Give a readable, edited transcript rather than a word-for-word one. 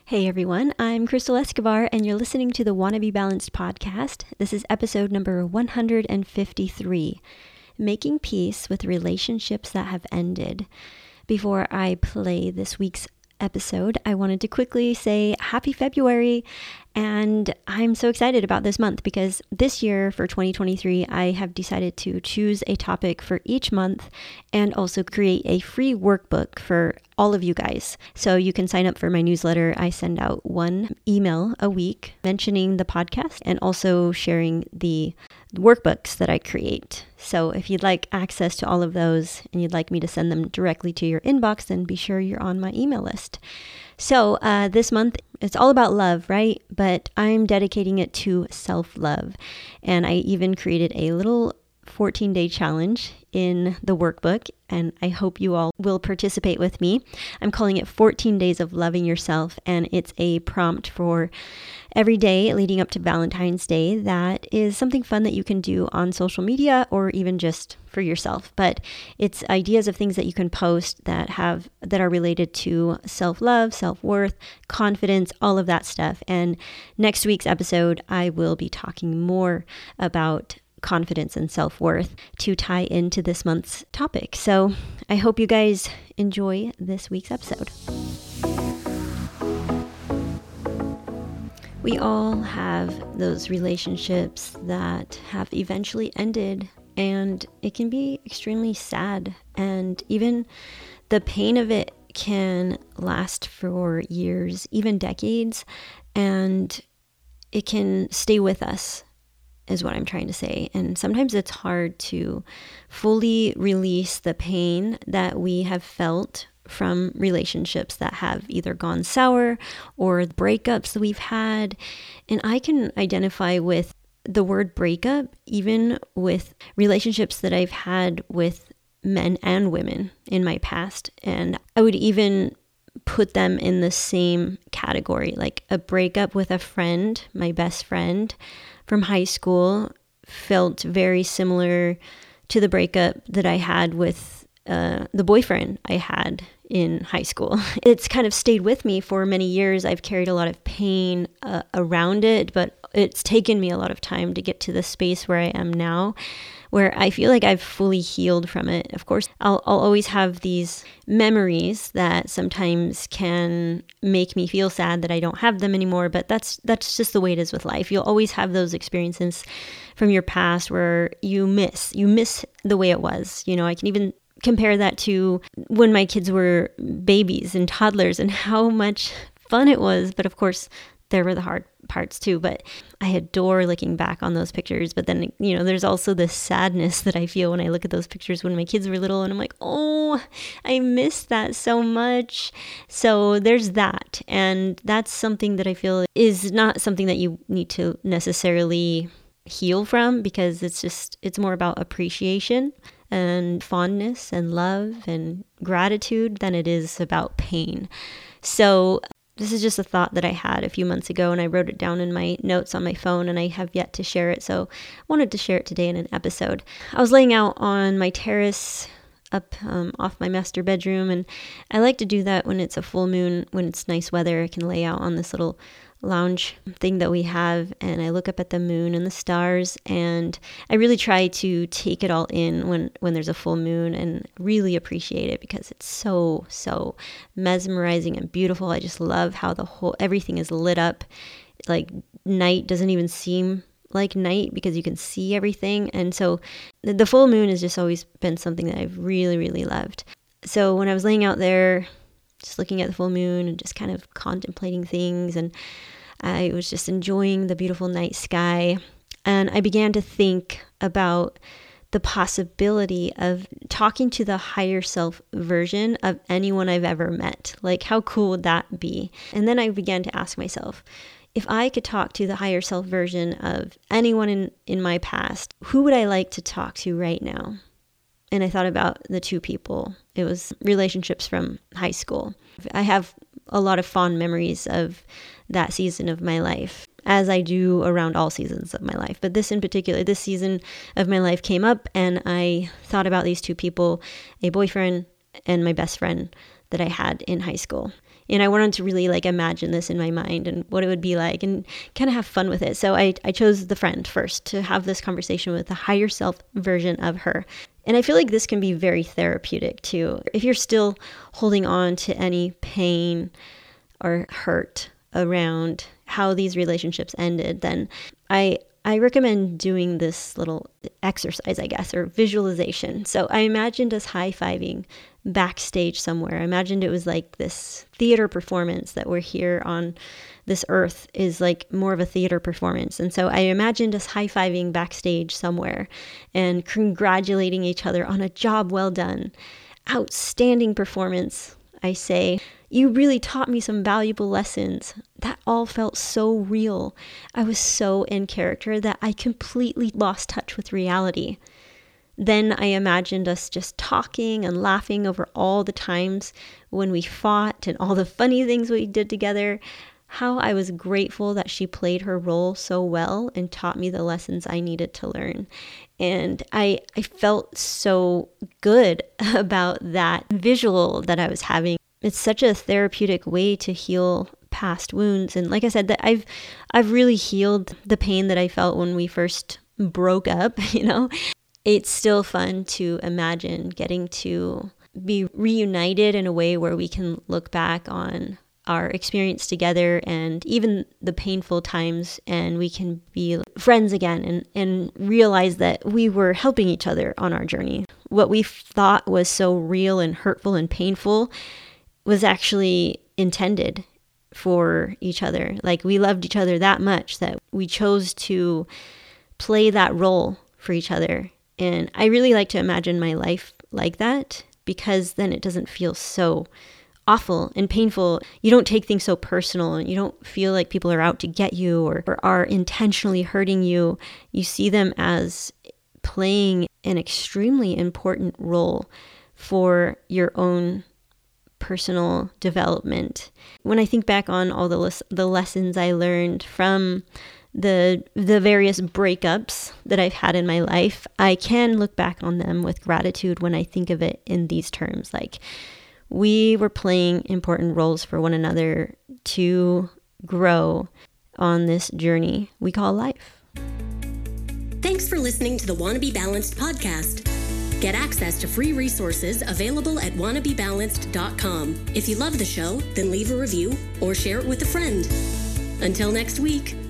Hey everyone, I'm Crystal Escobar and you're listening to the Wanna Be Balanced podcast. This is episode number 153, Making Peace with Relationships That Have Ended. Before I play this week's episode, I wanted to quickly say happy February, and I'm so excited about this month because this year for 2023, I have decided to choose a topic for each month and also create a free workbook for all of you guys. So you can sign up for my newsletter. I send out one email a week mentioning the podcast and also sharing the workbooks that I create. So if you'd like access to all of those and you'd like me to send them directly to your inbox, then be sure you're on my email list. So this month, it's all about love, right? But I'm dedicating it to self-love. And I even created a little 14-day challenge in the workbook, and I hope you all will participate with me. I'm calling it 14 Days of Loving Yourself, and it's a prompt for every day leading up to Valentine's Day that is something fun that you can do on social media or even just for yourself. But it's ideas of things that you can post that are related to self-love, self-worth, confidence, all of that stuff. And next week's episode, I will be talking more about confidence and self-worth to tie into this month's topic. So I hope you guys enjoy this week's episode. We all have those relationships that have eventually ended, and it can be extremely sad, and even the pain of it can last for years, even decades, and it can stay with us, is what I'm trying to say. And sometimes it's hard to fully release the pain that we have felt from relationships that have either gone sour or breakups that we've had. And I can identify with the word breakup, even with relationships that I've had with men and women in my past. And I would even put them in the same category, like a breakup with a friend, my best friend from high school, felt very similar to the breakup that I had with the boyfriend I had in high school. It's kind of stayed with me for many years. I've carried a lot of pain around it, but it's taken me a lot of time to get to the space where I am now, where I feel like I've fully healed from it. Of course, I'll always have these memories that sometimes can make me feel sad that I don't have them anymore, but that's just the way it is with life. You'll always have those experiences from your past where you miss the way it was. You know, I can even compare that to when my kids were babies and toddlers and how much fun it was. But of course, there were the hard parts too. But I adore looking back on those pictures. But then, you know, there's also this sadness that I feel when I look at those pictures when my kids were little, and I'm like, oh, I miss that so much. So there's that. And that's something that I feel is not something that you need to necessarily heal from, because it's more about appreciation and fondness and love and gratitude than it is about pain. So this is just a thought that I had a few months ago, and I wrote it down in my notes on my phone, and I have yet to share it. So I wanted to share it today in an episode. I was laying out on my terrace up off my master bedroom, and I like to do that when it's a full moon, when it's nice weather. I can lay out on this little lounge thing that we have, and I look up at the moon and the stars, and I really try to take it all in when there's a full moon and really appreciate it, because it's so mesmerizing and beautiful. I just love how everything is lit up. Like night doesn't even seem like night because you can see everything. And so the full moon has just always been something that I've really loved. So when I was laying out there just looking at the full moon and just kind of contemplating things, and I was just enjoying the beautiful night sky, and I began to think about the possibility of talking to the higher self version of anyone I've ever met. Like, how cool would that be? And then I began to ask myself, if I could talk to the higher self version of anyone in my past, who would I like to talk to right now? And I thought about the two people. It was relationships from high school. I have a lot of fond memories of that season of my life, as I do around all seasons of my life. But this in particular, this season of my life came up, and I thought about these two people, a boyfriend and my best friend that I had in high school. And I wanted to really like imagine this in my mind and what it would be like and kind of have fun with it. So I chose the friend first to have this conversation with the higher self version of her. And I feel like this can be very therapeutic too. If you're still holding on to any pain or hurt around how these relationships ended, then I recommend doing this little exercise, I guess, or visualization. So I imagined us high-fiving backstage somewhere. I imagined it was like this theater performance that we're here on this earth is like more of a theater performance. And so I imagined us high-fiving backstage somewhere and congratulating each other on a job well done. Outstanding performance, I say. You really taught me some valuable lessons. That all felt so real. I was so in character that I completely lost touch with reality. Then I imagined us just talking and laughing over all the times when we fought and all the funny things we did together. How I was grateful that she played her role so well and taught me the lessons I needed to learn. And I felt so good about that visual that I was having. It's such a therapeutic way to heal past wounds. And like I said, that I've really healed the pain that I felt when we first broke up, It's still fun to imagine getting to be reunited in a way where we can look back on our experience together and even the painful times, and we can be friends again and realize that we were helping each other on our journey. What we thought was so real and hurtful and painful was actually intended for each other. Like we loved each other that much that we chose to play that role for each other. And I really like to imagine my life like that, because then it doesn't feel so awful and painful. You don't take things so personal and you don't feel like people are out to get you or are intentionally hurting you. You see them as playing an extremely important role for your own personal development. When I think back on all the lessons I learned from the various breakups that I've had in my life, I can look back on them with gratitude when I think of it in these terms. Like, we were playing important roles for one another to grow on this journey we call life. Thanks for listening to the Wanna Be Balanced podcast. Get access to free resources available at wannabebalanced.com. If you love the show, then leave a review or share it with a friend. Until next week.